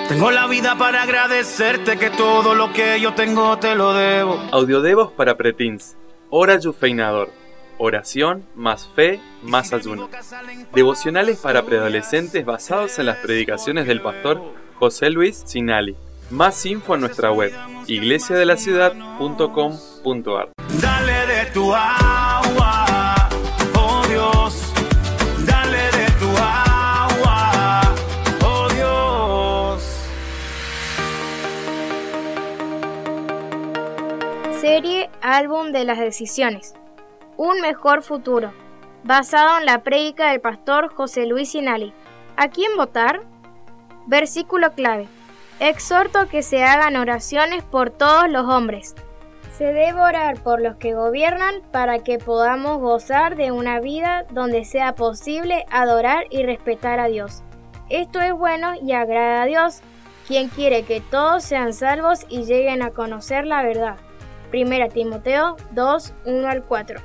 Tengo la vida para agradecerte, que todo lo que yo tengo te lo debo. Audiodevos para preteens. Hora Yufeinador. Oración más fe más ayuno. Devocionales para preadolescentes basados en las predicaciones del pastor José Luis Sinali. Más info en nuestra web, iglesiadelaciudad.com.ar. Dale de tu agua, oh Dios. Dale de tu agua, oh Dios. Serie Álbum de las Decisiones. Un mejor futuro, basado en la prédica del pastor José Luis Sinali. ¿A quién votar? Versículo clave. Exhorto a que se hagan oraciones por todos los hombres. Se debe orar por los que gobiernan para que podamos gozar de una vida donde sea posible adorar y respetar a Dios. Esto es bueno y agrada a Dios, quien quiere que todos sean salvos y lleguen a conocer la verdad. 1 Timoteo 2, 1 al 4.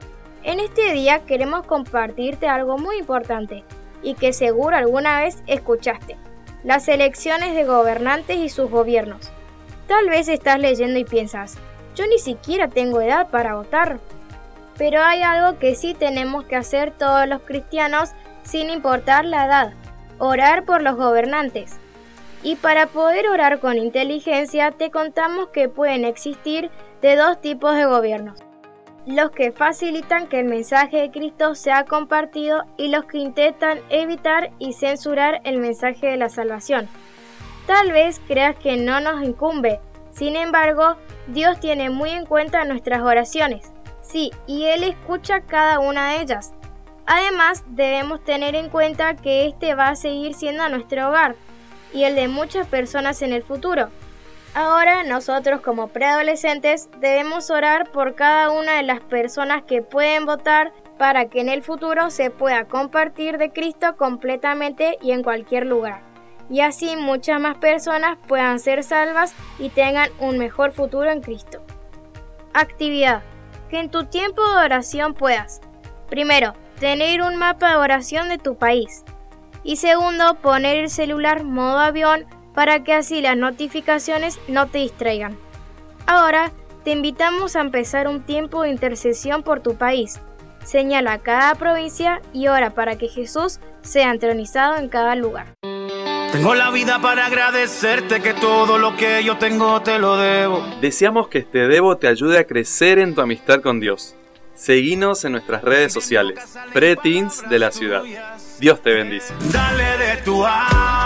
En este día queremos compartirte algo muy importante y que seguro alguna vez escuchaste: las elecciones de gobernantes y sus gobiernos. Tal vez estás leyendo y piensas, yo ni siquiera tengo edad para votar. Pero hay algo que sí tenemos que hacer todos los cristianos sin importar la edad: orar por los gobernantes. Y para poder orar con inteligencia te contamos que pueden existir de dos tipos de gobiernos: los que facilitan que el mensaje de Cristo sea compartido y los que intentan evitar y censurar el mensaje de la salvación. Tal vez creas que no nos incumbe, sin embargo, Dios tiene muy en cuenta nuestras oraciones. Sí, y Él escucha cada una de ellas. Además, debemos tener en cuenta que este va a seguir siendo nuestro hogar y el de muchas personas en el futuro. Ahora nosotros como preadolescentes debemos orar por cada una de las personas que pueden votar para que en el futuro se pueda compartir de Cristo completamente y en cualquier lugar. Y así muchas más personas puedan ser salvas y tengan un mejor futuro en Cristo. Actividad. Que en tu tiempo de oración puedas: primero, tener un mapa de oración de tu país. Y segundo, poner el celular modo avión para que así las notificaciones no te distraigan. Ahora, te invitamos a empezar un tiempo de intercesión por tu país. Señala cada provincia y ora para que Jesús sea entronizado en cada lugar. Tengo la vida para agradecerte, que todo lo que yo tengo te lo debo. Deseamos que este Devo te ayude a crecer en tu amistad con Dios. Seguinos en nuestras redes sociales, Preteens de la Ciudad. Dios te bendice. Dale de tu agua.